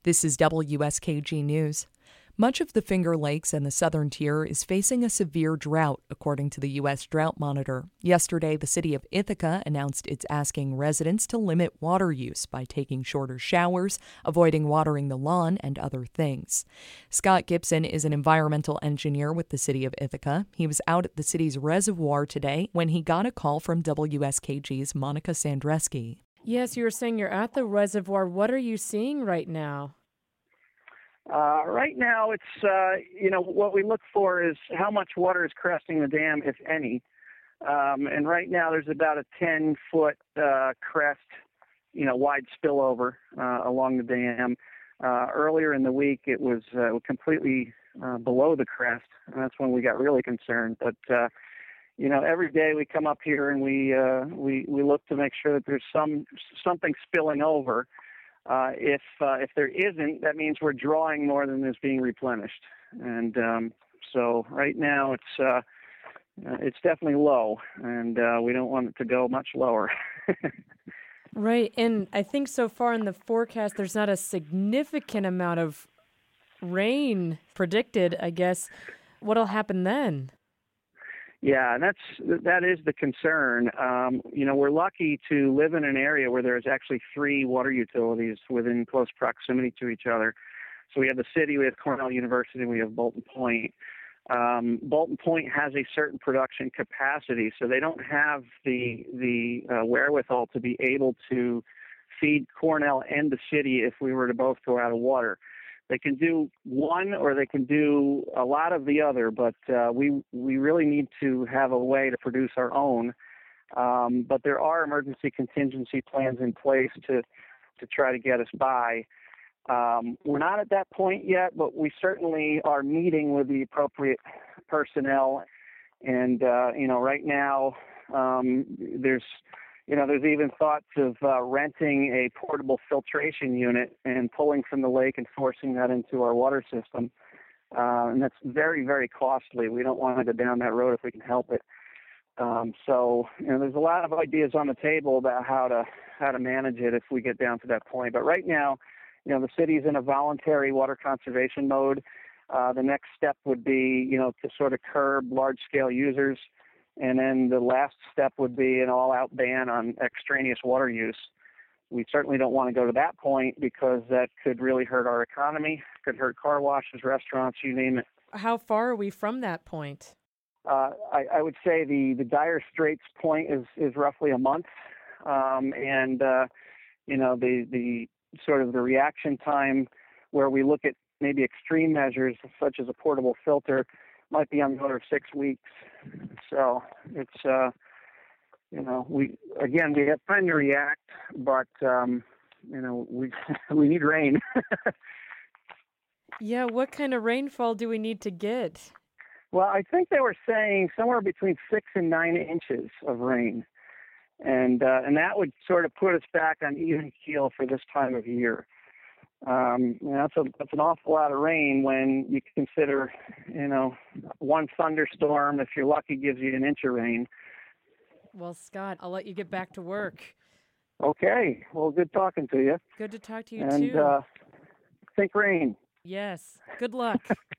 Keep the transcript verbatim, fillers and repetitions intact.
This is W S K G News. Much of the Finger Lakes and the southern tier is facing a severe drought, according to the U S Drought Monitor. Yesterday, the city of Ithaca announced it's asking residents to limit water use by taking shorter showers, avoiding watering the lawn, and other things. Scott Gibson is an environmental engineer with the city of Ithaca. He was out at the city's reservoir today when he got a call from W S K G's Monica Sandreski. Yes, you were saying you're at the reservoir. What are you seeing right now? Uh, right now, it's, uh, you know, what we look for is how much water is cresting the dam, if any. Um, and right now, there's about a ten-foot uh, crest, you know, wide spillover uh, along the dam. Uh, earlier in the week, it was uh, completely uh, below the crest, and that's when we got really concerned. But, uh, you know, every day we come up here and we uh, we we look to make sure that there's some something spilling over. Uh, if uh, if there isn't, that means we're drawing more than is being replenished. And um, so right now it's uh, it's definitely low, and uh, we don't want it to go much lower. Right, and I think so far in the forecast, there's not a significant amount of rain predicted. I guess what'll happen then? Yeah, and that's that is the concern. Um, you know, we're lucky to live in an area where there's actually three water utilities within close proximity to each other. So we have the city, we have Cornell University, and we have Bolton Point. Um, Bolton Point has a certain production capacity, so they don't have the the uh, wherewithal to be able to feed Cornell and the city if we were to both go out of water. They can do one or they can do a lot of the other, but uh, we we really need to have a way to produce our own. Um, but there are emergency contingency plans in place to to try to get us by. Um, we're not at that point yet, but we certainly are meeting with the appropriate personnel. And uh, you know, right now um, there's You know, there's even thoughts of uh, renting a portable filtration unit and pulling from the lake and forcing that into our water system. Uh, and that's very, very costly. We don't want to go down that road if we can help it. Um, so, you know, there's a lot of ideas on the table about how to how to manage it if we get down to that point. But right now, you know, the city's in a voluntary water conservation mode. Uh, the next step would be, you know, to sort of curb large-scale users. And then the last step would be an all-out ban on extraneous water use. We certainly don't want to go to that point because that could really hurt our economy, could hurt car washes, restaurants, you name it. How far are we from that point? Uh, I, I would say the, the dire straits point is, is roughly a month. Um, and, uh, you know, the, the sort of the reaction time where we look at maybe extreme measures such as a portable filter might be on the order of six weeks. So it's, uh, you know, we, again, we have time to react, but, um, you know, we, we need rain. Yeah. What kind of rainfall do we need to get? Well, I think they were saying somewhere between six and nine inches of rain. And, uh, and that would sort of put us back on even keel for this time of year. Um, you know, that's, a, that's an awful lot of rain when you consider, you know, one thunderstorm, if you're lucky, gives you an inch of rain. Well, Scott, I'll let you get back to work. Okay. Well, good talking to you. Good to talk to you, and, too. And uh, think rain. Yes. Good luck.